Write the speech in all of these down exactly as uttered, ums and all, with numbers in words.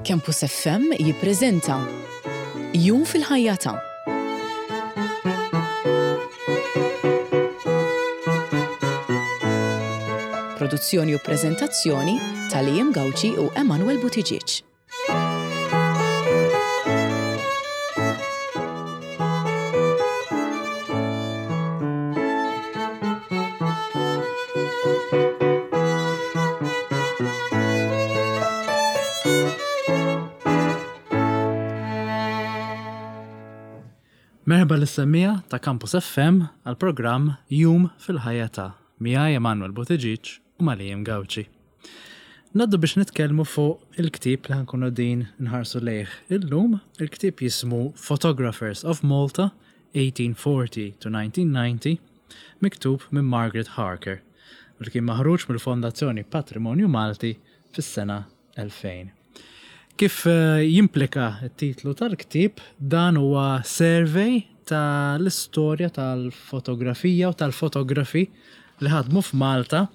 Campus F M jippreżenta Jum fil-ħajja ta'. Produzzjoni u preżentazzjoni ta' Liam Gawci u Emanuel Buttigieg. Merħba l-semmija ta' Campus F M għal-programm Jum fil-ħajja ta' miegħi Emanuel Buttigieg u ma' Liam Gawci. Naddu biex nitkellmu fuq il-ktib li ħankunu din nħarsu lejh illum. Il-ktib jismu Photographers of Malta eighteen forty to nineteen ninety, miktub minn Margaret Harker, u li kien maħruġ mill-Fondazzjoni Patrimonju Malti fis-sena elfejn. Kif jimplika t-titlu tal-ktib, dan huwa survey tal-istorja tal-fotografija u tal-fotografi li ħadmu f'Malta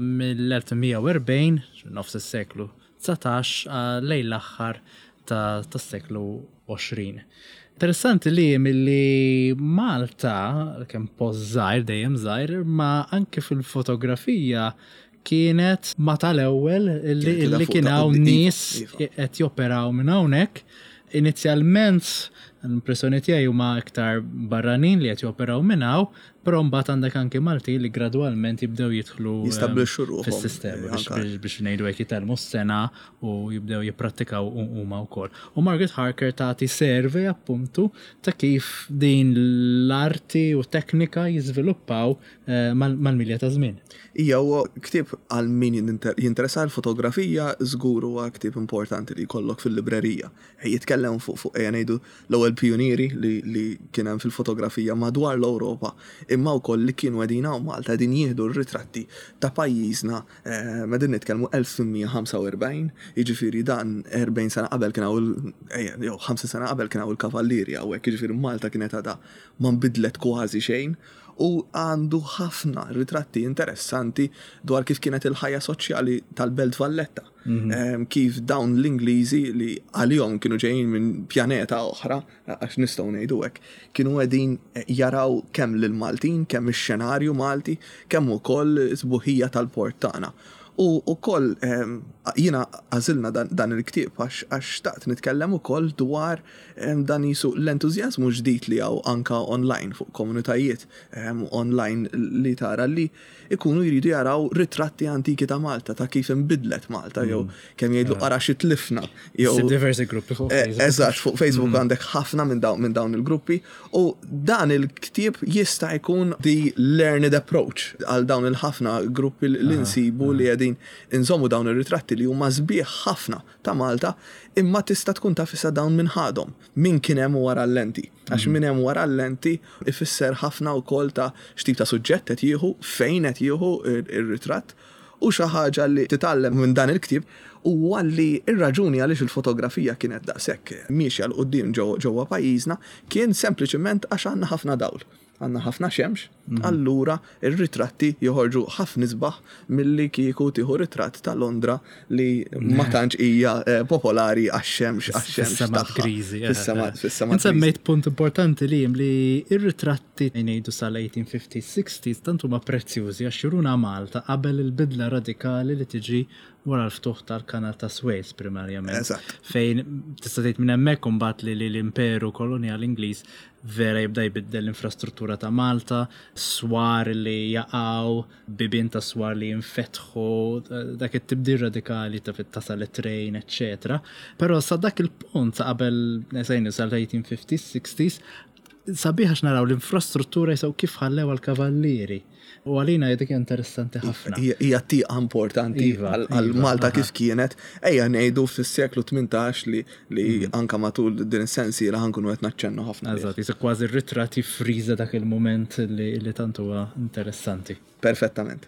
mill-elfmija nofs is-seklu tsatax lejn l-aħħar tas-seklu għoxrin. Interessanti li milli Malta kemm post żgħir dejjem żgħir, ma anke fil-fotografija kienet ma tal-ewwel illi kien hawn nies qed joperaw minn hawnhekk. Inizjalment l-impressjoni tiegħi huma iktar barranin li qed joperaw minn hawn, però mbagħad għandek anke Malti li gradwalment jibdew jidħlu jistabbilixxu ruħhom fis-sistema biex ngħidu hekk jitalmu s-sena u jibdew jipprattikaw huma wkoll. U Margaret Harker tagħti survey appuntu ta' kif din l-arti u teknika jiżviluppaw mal-milja ta' żmien. Hija huwa ktieb għal min jinteressa l-fotografija żgur huwa ktieb importanti li jkollok fil-librerija. Jitkellem fuq fuq ejja ngħidu l-ewwel pionieri li li kien hemm fil-fotografija madwar l-Ewropa, imma wkoll li kienu qegħdin hawn Malta qegħdin jieħdu r-ritratti ta' pajjiżna qegħdin nitkellmu elf thumnia ħamsa u erbgħin, jiġifieri dan erbgħin sena qabel kien hawn jew ħamsa sena qabel kien hawn il-kavallieri hawnhekk, jiġifieri Malta kienet għadha ma nbidlet kważi xejn. U għandu ħafna ritratti interessanti dwar kif kienet il-ħajja soċjali tal-Belt Valletta. Mm-hmm. Kif dawn l-Ingliżi li għalihom kienu ġejjin minn pjaneta oħra, għax nistgħu ngħidu hekk, kienu qegħdin jaraw kemm lil Maltin, kemm ix-xenarju Malti, kemm ukoll sbuħija tal-port tagħna. U ukoll jiena għażilna dan, dan il-ktieb għax għax taqt nitkellem ukoll dwar dan jisu l-entużjażmu ġdid li hawn anka online fuq komunitajiet online li tara li ikunu jridu jaraw ritratti antiki ta' Malta, ta' kif inbidlet Malta, jew kemm jgħidlu qara xi tlifna. Jew diversi gruppi fuq Facebook. Eżatt, fuq Facebook għandek ħafna minn dawn minn dawn il-gruppi, u dan il-ktieb jista' jkun the learned approach għal dawn il-ħafna gruppi li nsibu li qegħdin inżommu dawn ir-ritratti li huma sbieħ ħafna ta' Malta, imma tista' tkun taf issa dawn minn ħadhom, min kien hemm wara l-lenti. Għax minn hemm wara l-lenti ifisser ħafna wkoll ta' x'tip ta' suġġett qed jieħu, fejn qed jieħu ir-ritratt, u xi ħaġa li titgħallem minn dan il-ktieb huwa li r-raġuni għaliex il-fotografija kienet daqshekk miexja l qudiem ġewwa pajjiżna kien sempliċement għax għandna ħafna dawl. Għandna ħafna xemx, allura ir-ritratti joħorġu ħafna isbaħ milli kieku tieħu ritratt ta' Londra li ma tantx hija popolari għax-xemx għax-xemx fis-semat griżi. Fis-semat. Insemmejt punt importanti li li ir-ritratti ngħidu sal-eighteen fifties sixties tant huma prezzjużi għax juruna Malta qabel il-bidla radikali li tiġi wara l-ftuħ tal-Kanal ta' Suez primarjament. Fejn tista' tgħid minn hemmhekk imbagħad li l-Imperu Kolonjali Ingliż vera jibda jbiddel l-infrastruttura ta' Malta, swar li jaqgħu, bibien ta' swar li jinfetħu, dak it-tibdil radikali ta' fit-tasal it-trejn, eċċetera. Però sa dak il-punt qabel nesejn sal-eighteen fifties sixties sabiħ għax naraw l-infrastruttura jisaw kif ħallew għal-kavallieri. U għalina dik interessanti ħafna. Hija tieqa importanti għal Malta kif kienet. Ejja ngħidu fis-seklu tmintax li li anke matul din is-sensiela ħankunu qed naċċennu ħafna. Eżatt, jisa kważi r-ritratti friża dak il-mument li li tant huwa interessanti. Perfettament.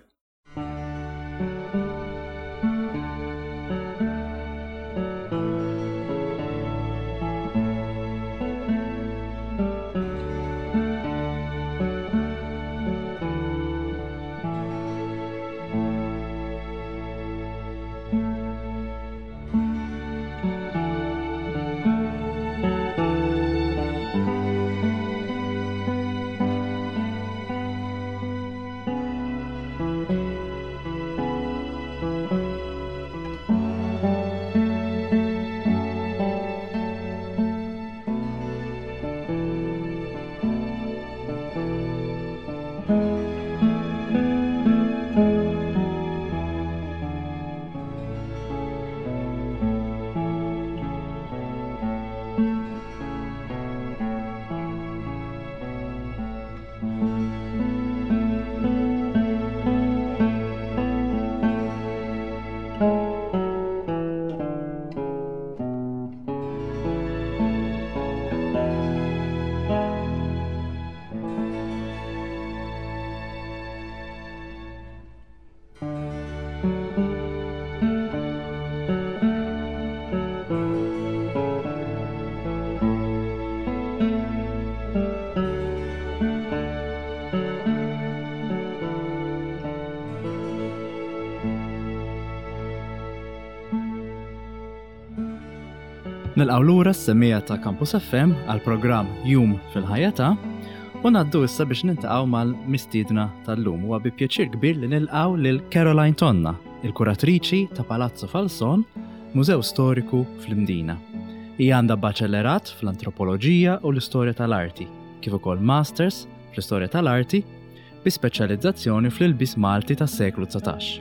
Nilqgħu lura s-semmija ta' Campus F M għal-programm Jum fil-ħajja u ngħaddu issa biex niltaqgħu mal-mistiedna tal-lum. Huwa bi pjaċir kbir li nilqgħu lil Caroline Tonna, il-kuratriċi ta' Palazzo Falson, Mużew Storiku fl-Mdina. Hija għandha baċellerat fl-antropoloġija u l-istorja tal-arti, kif ukoll masters fl-istorja tal-arti bi speċjalizzazzjoni fl-ilbies Malti tas-seklu tsatax.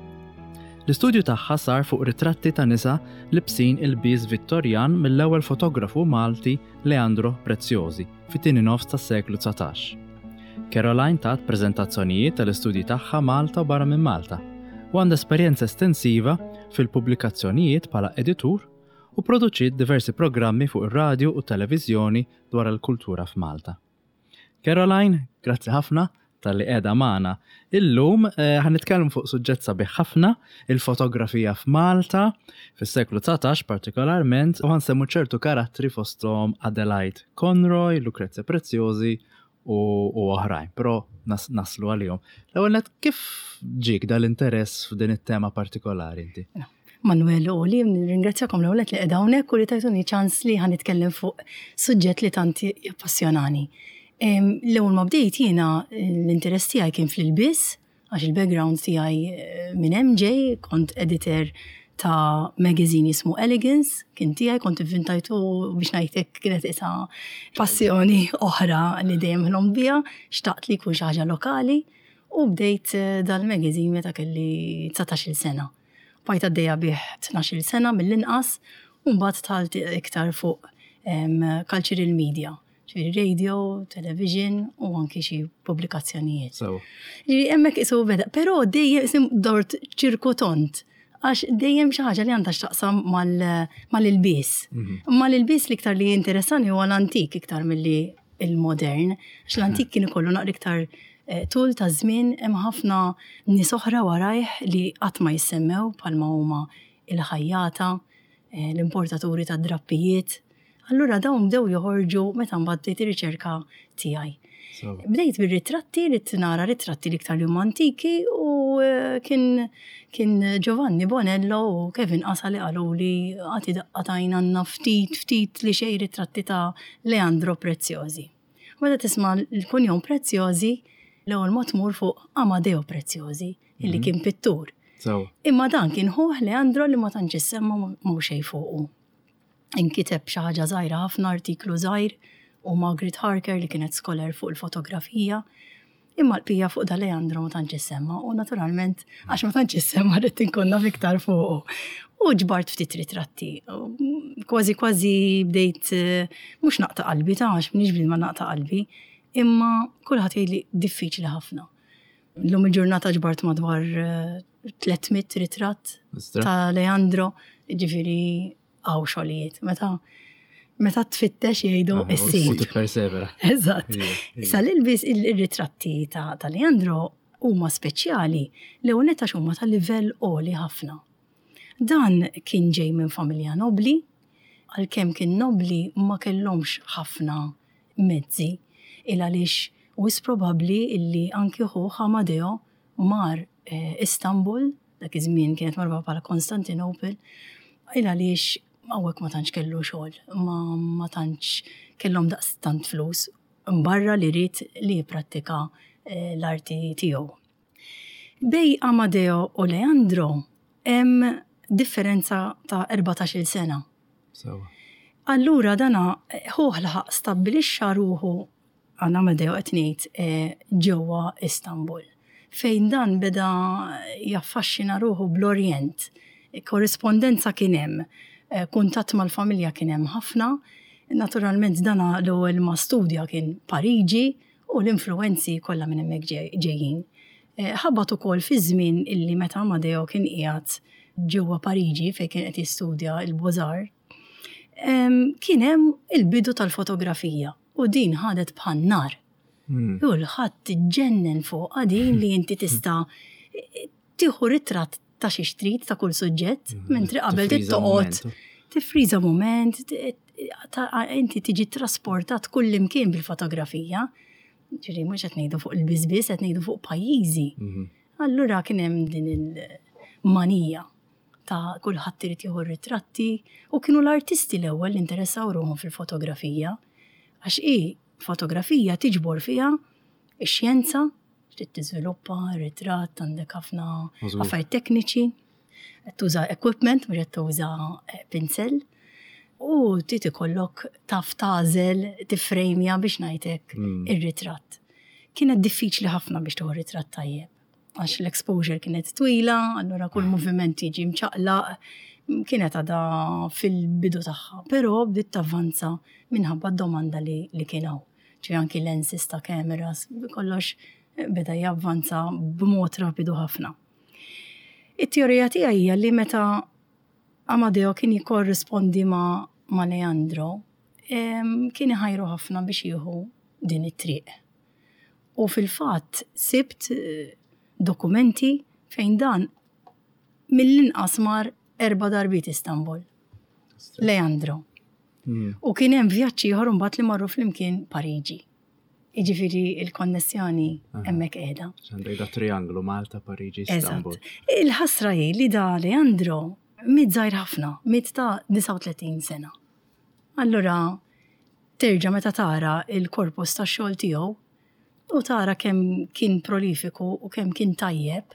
L-istudju tagħha sar fuq ritratti ta' nisa libsin ilbies Vittorjan mill-ewwel fotografu Malti Leandro Preziosi fit-tieni nofs tas-seklu tsatax. Caroline tat preżentazzjonijiet tal-istudji tagħha Malta u barra minn Malta u għandha esperjenza estensiva fil-pubblikazzjonijiet bħala editur u produċiet diversi programmi fuq ir-radju u televiżjoni dwar il-kultura f'Malta. Caroline, grazzi ħafna tal-li qiegħda magħna. Illum ħan nitkellmu fuq suġġett sabiħ ħafna, il-fotografija f'Malta fis-seklu tsatax partikolarment u ħansemmu ċertu karattri fosthom Adelaide Conroy, Lucrezia Preziosi u oħrajn, però nas, naslu għalihom. L-ewwel nett kif ġik dal-interess f'din it-tema partikolari inti? Manuel Oli, ringrazzjakom l-ewwel li qiegħda hawnhekk u li tajtuni ċans li ħan nitkellem fuq suġġett li tant jappassjonani. L-ewwel ma bdejt jiena l-interess tiegħi kien fl-ilbies, għax il-background tiegħi minn M J, kont editor ta' magazine jismu Elegance, kien tiegħi kont ivvintajtu biex ngħidlek kienet isa passjoni oħra li dejjem ħlom biha, xtaqt li jkun xi ħaġa lokali u bdejt dal-magazine meta kelli tsatax-il sena. Bajt għaddejja bih tnax-il sena mill-inqas u mbagħad talt iktar fuq cultural media. Radio, television u anki xi pubblikazzjonijiet. So. Hemmhekk isu beda, però dejjem isim dort ċirkotont għax dejjem xi ħaġa li għandha x'taqsam mal-ilbies. Mal-ilbies li iktar li interessani huwa l-antik iktar milli il-modern, għax l-antik kien ikollu naqra iktar tul ta' żmien hemm ħafna nies oħra warajh li qatt ma jissemmew bħalma huma il-ħajjata, l-importaturi tad-drappijiet. Allura dawn bdew joħorġu meta mbagħad bdejt ir-riċerka tiegħi. So. Bdejt bir-ritratti li nara ritratti li iktar huma antiki u kien kien Giovanni Bonello u Kevin Qasa li qalu li għati daqqatajn għandna ftit ftit li xejn ritratti ta' Leandro Preziosi. Meta tisma' l-kunjom Preziosi l-ewwel ma tmur fuq Amadeo Preziosi illi mm-hmm. kien pittur. So. Imma dan kien ħuh Leandro li ma tantx issemma mhu xejn fuqu. Inkiteb xi ħaġa żgħira ħafna artiklu żgħir u Margaret Harker li kienet scholar fuq il-fotografija. Imma l-pija fuq da Leandro ma tantx issemma u naturalment għax ma tantx issemma rrid inkonna fiktar fuqu. U ġbart ftit ritratti. Kważi kważi bdejt mhux naqta' qalbi ta' għax m'iniex bil ma naqta' qalbi, imma kulħadd jgħidli diffiċli ħafna. Llum il-ġurnata ġbart madwar tlietmiet ritratt ta' Leandro, ġifieri għaw xogħlijiet, meta meta tfittex jgħidu issir. U tippersevera. Eżatt. Issa l-ilbies il-ritratti ta' Leandro huma speċjali li hawnhekk għax huma tal-livell għoli ħafna. Dan kien ġej minn familja nobli, għalkemm kien nobli ma kellhomx ħafna mezzi il għaliex wis probabbli illi anki ħuh Amadeo mar Istanbul, dak iż-żmien kienet marba bħala Konstantinopel, il għaliex għawek ma tantx kellu xogħol, ma, ma tantx kellhom daqstant flus, mbarra li rrid li jipprattika eh, l-arti tiegħu. Bej Amadeo u Leandro hemm differenza ta' erbatax-il sena. So. Allura dana ħuh laħaq stabbilixxa ruħu għan Amadeo qed ngħid eh, ġewwa Istanbul, fejn dan beda jaffaxxina ruħu bl-Orjent. Korrespondenza kien hemm, kuntatt mal-familja kien hemm ħafna, naturalment dana l-ewwel ma studja kien Pariġi u l-influenzi kollha minn hemmhekk ġejjin. Ħabbat ukoll fi żmien illi meta Amadeo kien qiegħed ġewwa Pariġi fejn kien qed jistudja l-Beaux-Arts, kien hemm il-bidu tal-fotografija u din ħadet bħan nar. Kulħadd tiġġennen fuq din li inti tista' tieħu ritratt ta' xi trid ta' kull suġġett, mentri qabel tittoqgħod tifriża mument, inti tiġi trasportat kull imkien bil-fotografija. Ġifieri mhux qed ngħidu fuq il-biżbiż, qed ngħidu fuq pajjiżi. Allura kien hemm din il-manija ta' kulħadd irid jieħu ritratti u kienu l-artisti l-ewwel li interessaw ruhom fil-fotografija għax hi fotografija tiġbor fiha ix-xjenza, trid tiżviluppa ritratt għandek ħafna affarijiet tekniċi, qed tuża equipment mhux qed tuża pinsel u trid ikollok taf tażel tifrejmja biex ngħidlek ir-ritratt. Kienet diffiċli ħafna biex tieħu ritratt tajjeb. Għax l-exposure kienet twila, allura kull moviment jiġi mċaqlaq, kienet għada fil-bidu tagħha, però bdiet tavvanza minħabba d-domanda li, li kienaw. ċi anki lenses ta' kameras, kollox beda javvanza b'mod rapidu ħafna. It-teorija tiegħi hija li meta Amadeo kien jikorrispondi ma' ma' Leandro, kien iħajru ħafna biex jieħu din it-triq. U fil-fatt sibt dokumenti fejn dan mill-inqas mar erba' darbiet Istanbul. Leandro. Mm. U kien hemm vjaġġi ieħor imbagħad li marru flimkien Pariġi. Jiġifieri il-konnessjoni hemmhekk qiegħda. Għandha trianglu Malta, Pariġi, Istanbul. Il-ħasra hi li da Leandro mit żgħir ħafna, mit ta' disa' u tletin sena. Allura terġa' meta tara il-korpus tax-xogħol tiegħu u tara kemm kien prolifiku u kemm kien tajjeb,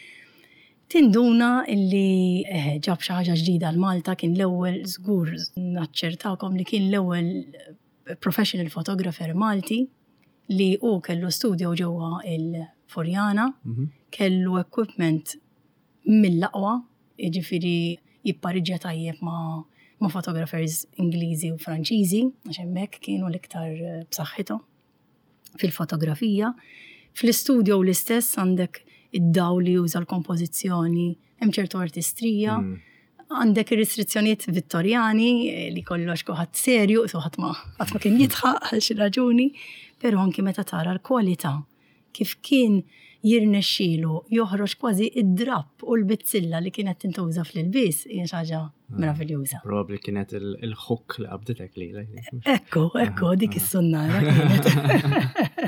tinduna illi ġab xi ħaġa ġdida l-Malta kien l-ewwel żgur naċċertawkom li kien l-ewwel professional photographer Malti li hu kellu studio ġewwa il-Furjana, kellu equipment mill-aqwa, jiġifieri jippariġġja tajjeb ma' ma' photographers Ingliżi u Franċiżi, għax hemmhekk kienu l-iktar b'saħħithom fil-fotografija. Fl-istudio l-istess għandek id-daw li juża l-kompożizzjoni, hemm ċertu artistrija, għandek ir-restrizzjonijiet vittorjani li kollox kuħadd serju, so ħadd ma ħadd ma kien jitħaq għal xi raġuni, però anki meta tara l-kwalità kif kien jirnexxielu joħroġ kważi id-drapp u l-bizzilla li kienet tintuża fl-ilbies hija xi ħaġa meraviljuża. Probabbli kienet il-ħukk li qabdetek li. Ekku, ekku, dik is-sunnara kienet.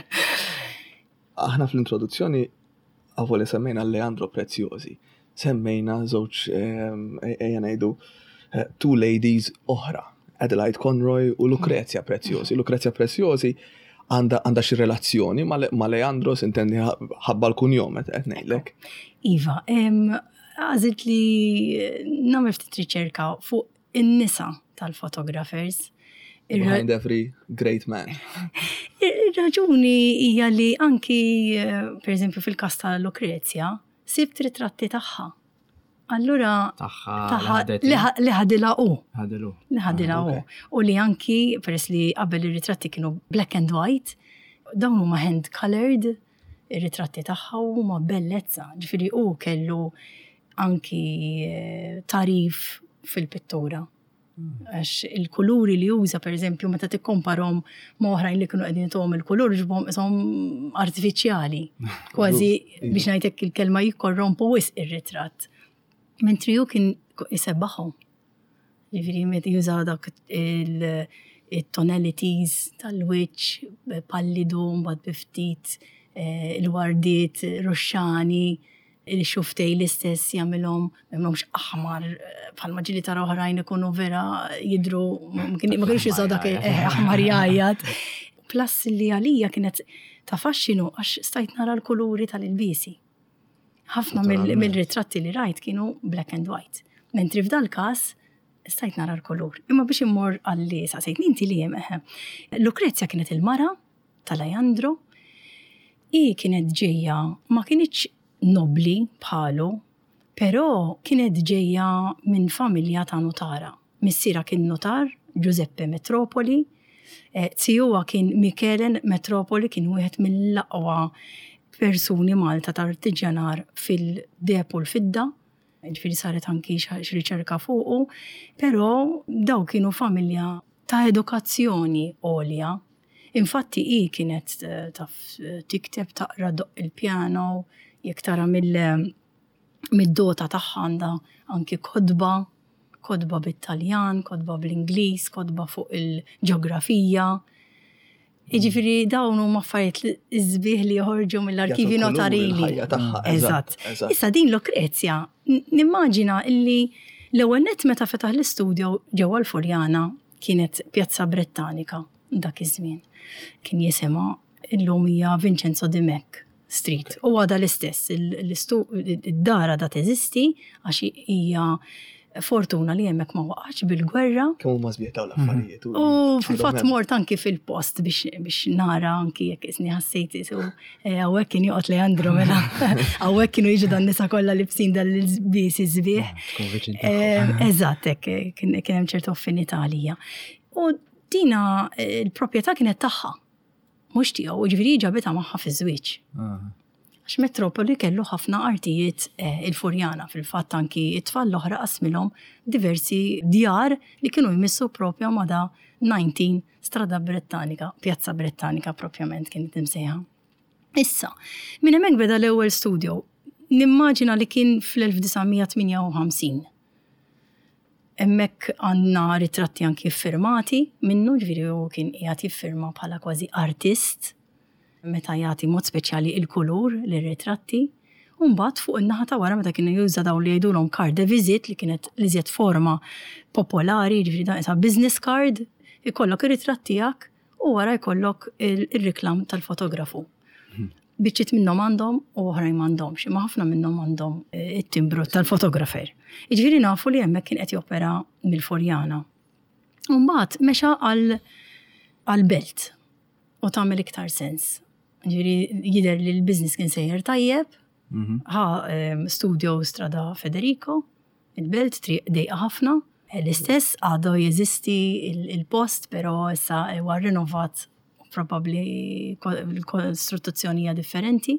Aħna fl-introduzzjoni għavoli semmejna Leandro Preziosi, semmejna żewġ ejja ngħidu two ladies oħra, Adelaide Conroy u Lucrezia Preziosi. Lucrezia Preziosi għandha xi relazzjoni ma' Leandro sintendi ħabba l-kunjom qed ngħidlek. Iva, għażilt li nagħmel ftit riċerka fuq in-nisa tal-photographers. Behind every great man. Ir-raġuni hija li anki, per eżempju, fil-każ ta' Lucrezia, sibt ritratti tagħha. Allura li ħadilha hu. Li ħadilha hu. U li anki peress li qabel ir-ritratti kienu black and white, dawn huma hand colored, ir-ritratti tagħha huma bellezza. Ġifieri hu kellu anki tarif fil-pittura. Għax il-kuluri li juża, per eżempju, meta tikkomparhom ma' oħrajn li kienu qegħdin tuhom il-kulur ġibhom ishom artifiċjali. Kważi biex ngħidlek il-kelma jikkorrompu wisq ir-ritratt. Mentri hu kien isebbaħhom. Jiġifieri meta juża dak il-tonalities tal-wiċċ, pallidu, mbagħad biftit, il-wardiet ruxxani, il-xuftej l-istess jagħmilhom m'hemmx aħmar bħalma ġieli tara oħrajn ikunu vera jidhru ma kienux jużaw dak aħmar jgħajjad. Plus li għalija kienet ta' faxxinu għax stajt nara l-kuluri tal-ilbiesi. Ħafna mill-ritratti li rajt kienu black and white. Mentri f'dal każ stajt nara l-kulur. Imma biex immur għalli saqsejtni inti li hemm. Lucrezia kienet il-mara tal-Leandro. I kienet ġejja ma kienx nobli bħalu, però kienet ġejja minn familja ta' notara. Missiera kien notar, Giuseppe Metropoli, tiegħuha kien Michele Metropoli, kien wieħed mill-aqwa persuni Malta ta' artiġjanar fil-depu l-fidda, ġifieri saret anki xi riċerka fuqu, però daw kienu familja ta' edukazzjoni għolja. Infatti hi kienet taf tikteb taqra doq il-pjano, jekk tara mid-dota tagħha għandha anki kodba, kodba bit-Taljan, kodba bl-Ingliż, kodba fuq il-ġeografija. Jiġifieri dawn huma affarijiet iżbieħ li joħorġu mill-arkivi notarili. Eżatt. Issa din Lucrezia nimmaġina illi l-ewwel nett meta fetaħ l-istudio ġewwa l-Furjana kienet Pjazza Brittanika dak iż-żmien. Kien jisimha illum hija Vincenzo Di Mec Street. U għada l-istess, id-dara da teżisti għax hija fortuna li hemmhekk ma waqgħx bil-gwerra. Kemm huma żbieħtaw l-affarijiet. U fil-fatt mort anki fil-post biex nara anki jekk isni ħassejt isu hawnhekk kien joqgħod Leandro mela. Hawnhekk kienu jiġu dan nisa kollha libsin dal-ilbies iżbieħ. Eżatt hekk kien hemm ċertu affinità għalija. U dina l-proprjetà kienet tagħha. Mhux tiegħu, ġifieri ġabitha magħha fiż-żwieġ. Għax Metropoli kellu ħafna artijiet il-Furjana fil-fatt anki it-tfal l-oħra qasmilhom diversi djar li kienu jmissu propja ma' da nineteen Strada Brittanika, Pjazza Brittanika propjament kienet imsejħa. Issa, minn hemmhekk beda l-ewwel studio, nimmaġina li kien fl-elf tminja u ħamsin. Hemmhekk għandna ritratti anki firmati minnu, ġifieri u kien qiegħed jiffirma bħala kważi artist. Meta jagħti mod speċjali il-kulur lir-ritratti, u mbagħad fuq in-naħa ta' wara meta kienu juża dawn li jgħidulhom card de visit li kienet liżjed forma popolari, ġifieri dan isa business card, ikollok ir-ritratt tiegħek u wara jkollok ir-riklam tal-fotografu. Biċċiet minnhom għandhom u oħrajn m'għandhomx, imma ħafna minnhom għandhom it-timbru tal-fotografer. Jiġifieri nafu li hemmhekk kien qed jopera mill-Furjana. U mbagħad mexa għall-belt u tagħmel iktar sens. Ġifieri jidher li l-business kien sejjer tajjeb, ħa studio Strada Federico, il-belt triq dejqa ħafna, l-istess għadu jeżisti il-post, però issa huwa rinnovat probabbli l-konstruzzjoni hija differenti,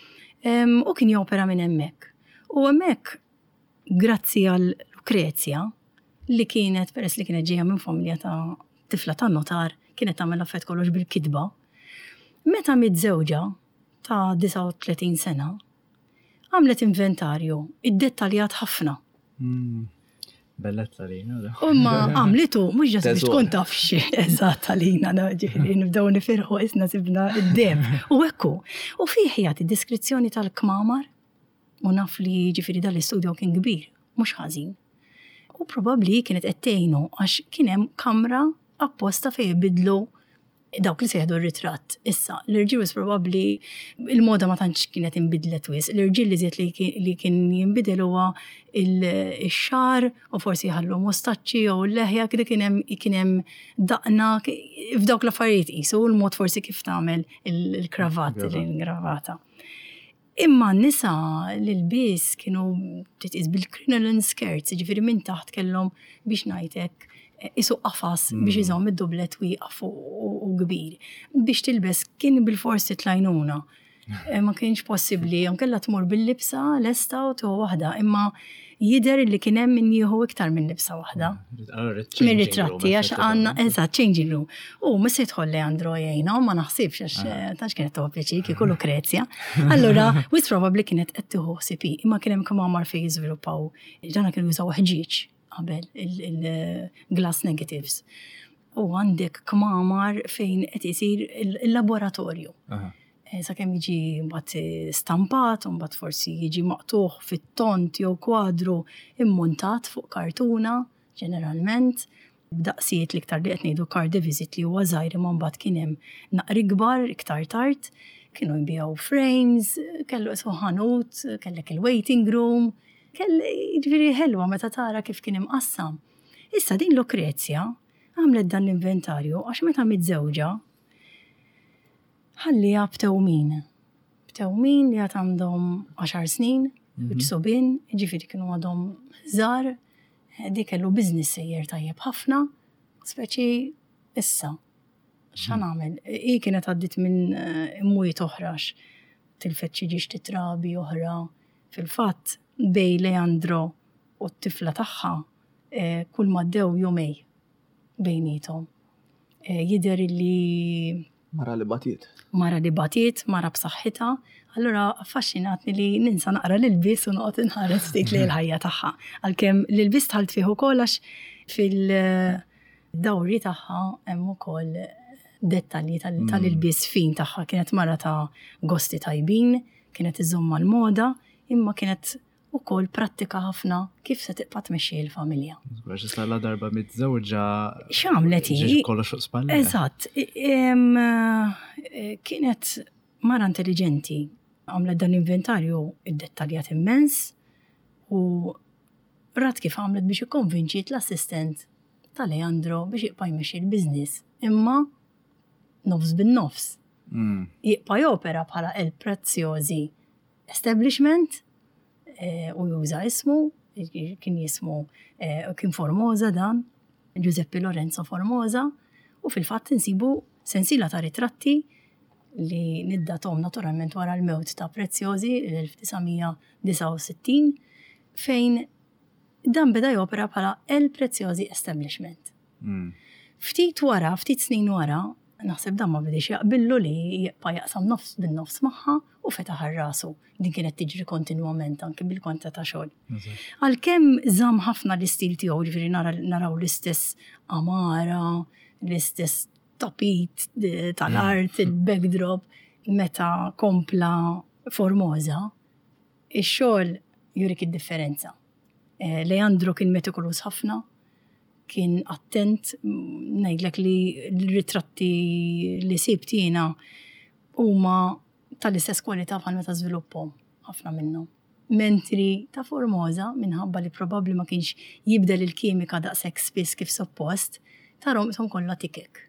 u kien jopera minn hemmhekk. U hemmhekk grazzi għal Lucrezia li kienet peress li kienet ġejja minn familja ta' tifla ta' notar, kienet tagħmel affett kollox bil-kitba. Meta miżewġa ta' disa u tletin sena, għamlet inventarju, id-dettaljat ħafna. Bellezza lina. U ma għamlitu, mhux ġas biex tkun taf xi eżatt għalina, ġifieri nibdew nifirħu isna sibna id-dem. U hekku. U fih jagħti diskrizzjoni tal-kmamar, u naf li ġifieri dal-istudio kien kbir, mhux ħażin. U probabbli kienet qed tgħinu għax kien hemm kamra apposta fejn jbidlu dawk li sejħdu r-ritratt. Issa, l-irġiel was probabbli il-moda ma tantx kienet inbidlet wis. L-irġiel li żiet li kien jinbidel huwa il-xar u forsi jħallu mostaċċi u l-leħja kien hemm daqna f'dawk l-affarijiet qisu u l-mod forsi kif tagħmel il-kravatt, il-gravata. Imma n-nisa l-ilbies kienu titqis bil-crinoline skirts, ġifieri minn taħt kellhom biex ngħidlek isu qafas biex iżomm id-dublet wieqaf u kbir. Biex tilbes kien bil-forsi tlajnuna. Ma kienx possibbli, nkella tmur bil-libsa lesta u tuħu waħda, imma jidher li kien hemm min jieħu iktar minn libsa waħda. Min ritratti għax għandna eżatt changing room. U ma se jidħol Leandro jgħinha ma naħsibx għax tax kienet tuħu pjaċir kieku Lucrezia. Allura, wis probabbli kienet qed tieħu sipi, imma kien hemm kemm għamar fejn jiżviluppaw. Ġana kienu jużaw ħġieġ qabel il-glass negatives. U għandek kmamar fejn qed isir il-laboratorju. Sa kemm jiġi mbagħad stampat, u mbagħad forsi jiġi maqtuħ fit-tont jew kwadru immuntat fuq kartuna, ġeneralment, b'daqsijiet l-iktar li qed ngħidu card de visit li huwa żgħir imma mbagħad kien hemm naqri kbar iktar tard, kienu jbiegħu frames, kellu ismu ħanut, kellek il-waiting room, kelli ġifieri ħelwa meta tara kif kien imqassam. Issa din Lucrezia għamlet dan l-inventarju għax meta miżewġa ħallija b'tewmin. B'tewmin li għad għandhom għaxar snin, b'sobin, ġifieri kienu għadhom żgħar, dik kellu business sejjer tajjeb ħafna, speċi issa. X'għan nagħmel? Hi kienet għaddit minn imwiet oħrax, tilfet xi ġiex titrabi oħra. Fil-fatt bej Leandro u t-tifla tagħha kull ma ddew jumej bejnietom. Jidher li Mara li batiet. Mara li batiet, mara b'saħħitha, allura affaxxinatni li ninsa naqra l-ilbies u noqgħod inħares ftit li l-ħajja tagħha. Għalkemm l-ilbies tħalt fih ukoll għax fil-dawri tagħha hemm ukoll dettalji tal-ilbies fin tagħha. Kienet mara ta' gosti tajbin, kienet iżomma l-moda, imma kienet u kol prattika ħafna kif se tiqpa tmexxi l-familja. Għax istalla darba mitżewġa. X'għamlet hi? Ġiġ kollox fuq spalla. Eżatt. Kienet mara intelligenti, għamlet dan inventarju id-dettaljat immens u rat kif għamlet biex ikkonvinċiet l-assistent ta' Leandro biex jiqpa jmexxi l-business. Imma nofs bin-nofs. Jiqpa jopera bħala El Preziosi Establishment u juża ismu, kien jismu, kien Formosa dan, Giuseppe Lorenzo Formosa, u fil-fatt insibu sensila ta' ritratti li niddatom naturalment wara l-mewt ta' Preziosi l-elf-tisgħomija sittin, fejn dan beda jopera bħala El Preziosi Establishment. Ftit wara, ftit snin wara, naħseb dan ma bidix jaqbillu li jibqa' jaqsam nofs bin-nofs magħha u fetaħ rasu. Din kienet tiġri kontinwament anke bil-konta ta' xogħol. Għalkemm żamm ħafna l-istil tiegħu, ġifieri naraw l-istess amara, l-istess tapit tal-art, il-backdrop, meta kompla Formosa, ix-xogħol jurik id-differenza. Leandro kien metikulus ħafna, kien attent, ngħidlek li l-ritratti li sibtina huma tal-istess kwalità bħal meta żviluppahom ħafna minnhom. Mentri ta' Formosa minħabba li probabbli ma kienx jibdel il-kimika daqshekk spiss kif suppost, tarhom ishom kollha tikek.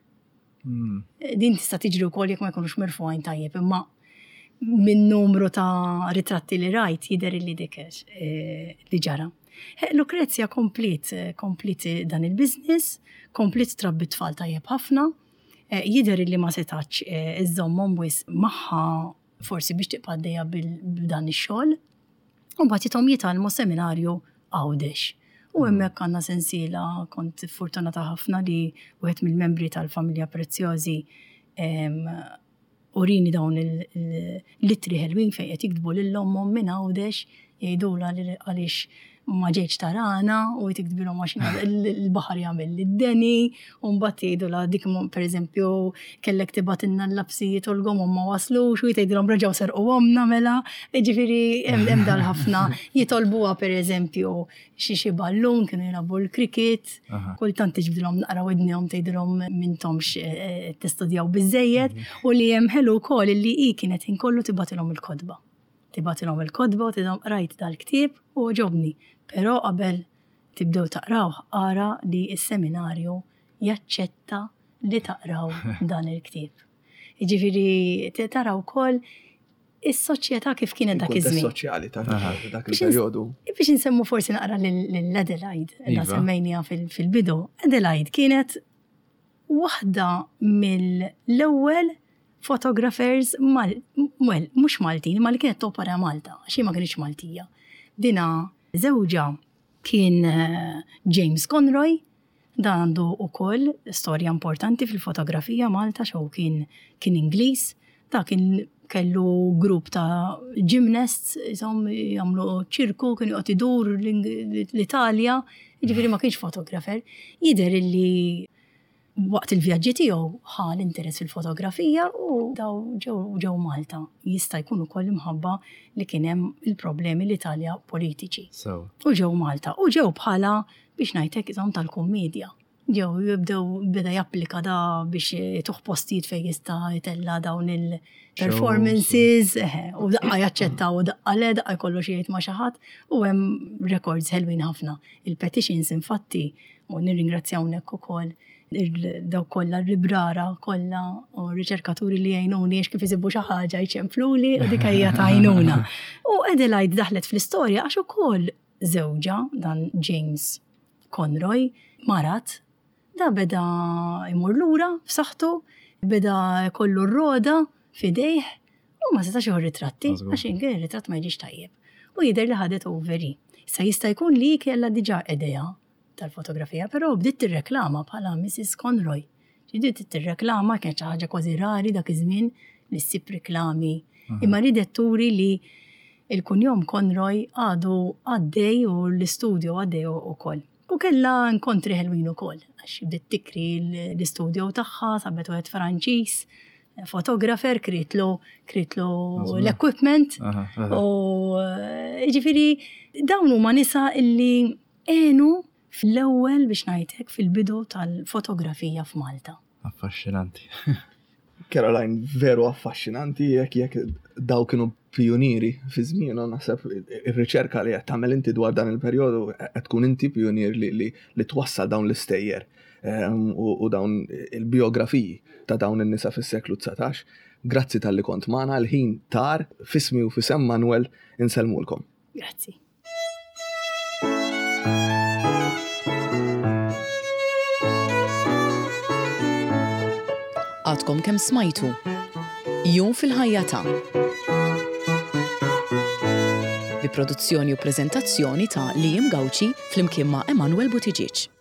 Din tista' tiġri wkoll jekk ma jkunux mirfuqajn tajjeb, imma min numru ta' ritratti li rajt jidher li dikex li ġara. Lucrezia komplit, komplit dan il-biznis, komplit trabbi tfal tajjeb ħafna, jider li ma setax iż-żommhom wis magħha forsi biex tiqpaddejja b'dan ix-xogħol, u mbagħad jithom jitalmu seminarju Għawdex. U hemmhekk għandna sensiela, kont fortunata ħafna li wieħed mill-membri tal-familja Preziosi urini dawn il-litri ħelwin fejn qed jikdbu lil-ommhom minn Għawdex jgħidula għaliex ma ġejċ tarana u jtikdbilhom għaxina il-baħar jagħmel id-deni u mbagħad jgħidula dik pereżempju kellek tibatilna l-labsijiet u l-gomhom ma waslux u jtgħidilhom reġgħu serquhom nagħmilha, jiġifieri hemm dal ħafna jitolbuha pereżempju xi xi ballun kienu jilagħbu l-cricket, kultant tiġbdilhom naqra wednihom tgħidilhom m'intomx tistudjaw biżżejjed u li hemm ħelu wkoll li hi kienet inkollu tibatilhom il-kodba. Tibatilhom il-kodba u tidhom rajt dal-ktieb u ġobni. Però qabel tibdew taqraw ara li s-seminarju jaċċetta li taqraw dan il-ktieb. Jiġifieri taraw ukoll is-soċjetà kif kienet dak iż-żmien. Soċjali ta' dak il-perjodu. Biex insemmu forsi naqra l-Adelaide, la semmejnija fil-bidu. Adelaide kienet waħda mill-ewwel photographers mal, well, mux Maltin, ma li kienet topara Malta, xie ma kienx Maltija. Dina żewġa kien James Conroy, dan għandu ukoll storja importanti fil-fotografija Malta, xew kien kien Ingliż, da kien kellu grupp ta' gymnasts, isom jagħmlu ċirku, kienu qed idur l-Italja, jiġifieri ma kienx fotografer. Jidher illi waqt il-vjaġġi tiegħu ħa l-interess fil-fotografija u daw ġew Malta. Jista' jkun ukoll imħabba li kien hemm il-problemi l-Italja politiċi. U ġew Malta. U ġew bħala biex ngħidlek iżomm tal-kummedja. Ġew jibdew beda japplika da biex tuħ postijiet fejn jista' jtella dawn il-performances u daqqa jaċċetta u daqqa le daqqa jkollu xi jgħid ma' xi ħadd u hemm records ħelwin ħafna. Il-petitions infatti u nirringrazzjawnek ukoll daw kollha r-ribrara kollha u riċerkaturi li jgħinuni għax kif isibu xi ħaġa jċempluli u dik hija tgħinuna. U Adelaide daħlet fl-istorja għax ukoll żewġa dan James Conroy marat da beda imur lura f'saħħtu, beda kollu r-roda f'idejh u ma setax jieħu ritratti għax inkien ir-ritratt ma jiġix tajjeb. U jidher li ħadet overi. Sa jista' jkun li kellha diġà idea tal-fotografija, però bdiet tirreklama bħala Missus Conroy. Bdiet tirreklama kien xi ħaġa kważi rari dak iż-żmien li ssib reklami. Imma ridet turi li il-kunjom Conroy għadu għaddej u l-istudju għaddej ukoll. U kellha nkontri ħelwin ukoll għax bdiet tikri l-istudju tagħha, sabet wieħed Franċiż fotografer, kritlu kritlu l-equipment. U ġifiri, dawn huma nisa illi għenu fl-ewwel biex ngħidlek fil-bidu tal-fotografija f'Malta. Affaxxinanti. Caroline, veru affaxxinanti jekk jekk daw kienu pionieri fi żmienhom naħseb ir-riċerka li qed tagħmel inti dwar dan il-perjodu qed tkun inti pionier li li li twassal dawn l-istejjer u dawn il-biografiji ta' dawn in-nisa fis-seklu tsatax. Grazzi tal-li kont magħna l-ħin tar fismi u fisem Manuel insellmulkom. Grazzi. Għadkom kemm smajtu. Jum fil-ħajjata. Bi produzzjoni u preżentazzjoni ta' Liam Gawci flimkien ma' Emanuel Butiġiċ.